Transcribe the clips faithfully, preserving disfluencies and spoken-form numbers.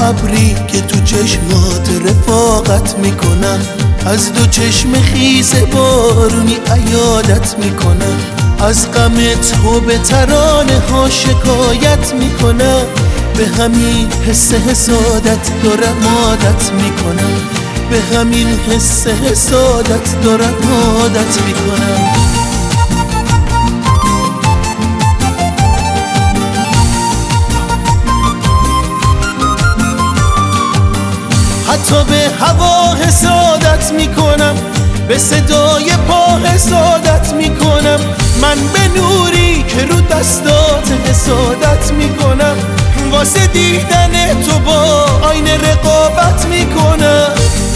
ابری که تو چشمات رفاقت میکنم، از دو چشم خیس بارونی عیادت میکنم، از غم تو به ترانه ها شکایت میکنم، به همین حس حسادت دارم عادت میکنم، به همین حس حسادت دارم عادت میکنم. حتی به هوا حسادت میکنم، به صدای پا حسادت میکنم، من به نوری که رو دستات حسادت میکنم، واسه دیدن تو با آینه رقابت میکنم.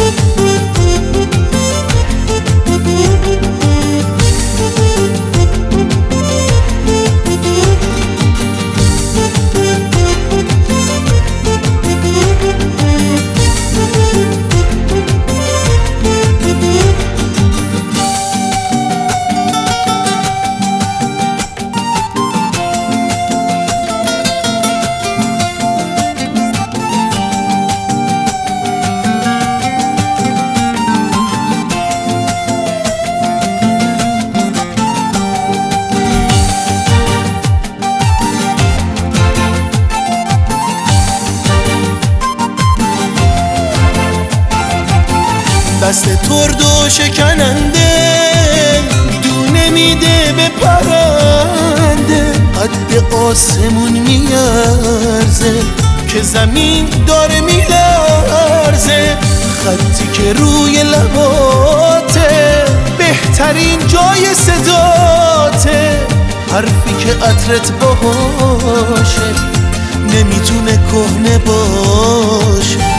دست ترد و شکننده دونه میده به پرنده، قد آسمون میارزه که زمین داره میلرزه، خطی که روی لباته بهترین جای صداته، حرفی که عطرت باشه نمیتونه کهنه باشه.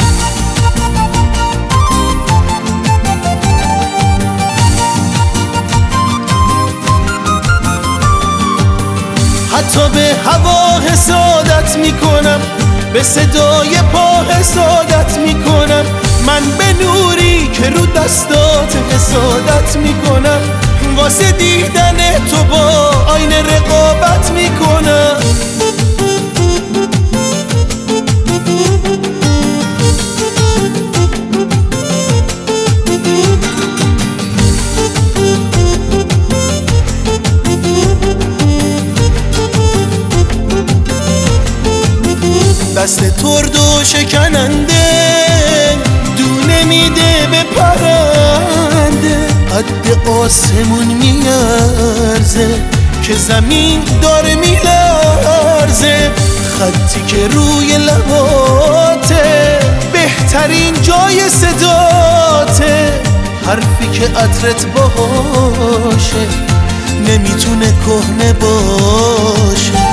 حتی به هوا حسادت میکنم، به صدای پا حسادت میکنم، من به نوری که رو دستات حسادت میکنم، واسه دیدن تو با آینه رقابت میکنم. دست ترد و شکننده دونه میده به پرنده، قد آسمون میارزه که زمین داره میلرزه، خطی که روی لباته بهترین جای صداته، حرفی که عطرت باشه نمیتونه کهنه باشه.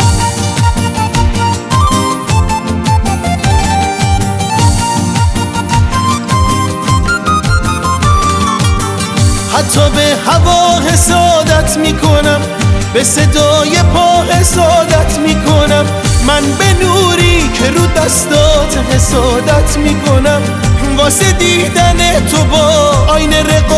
حتی به هوا حسادت میکنم، به صدای پا حسادت میکنم، من به نوری که رو دستات حسادت میکنم، واسه دیدن تو با آینه رقابت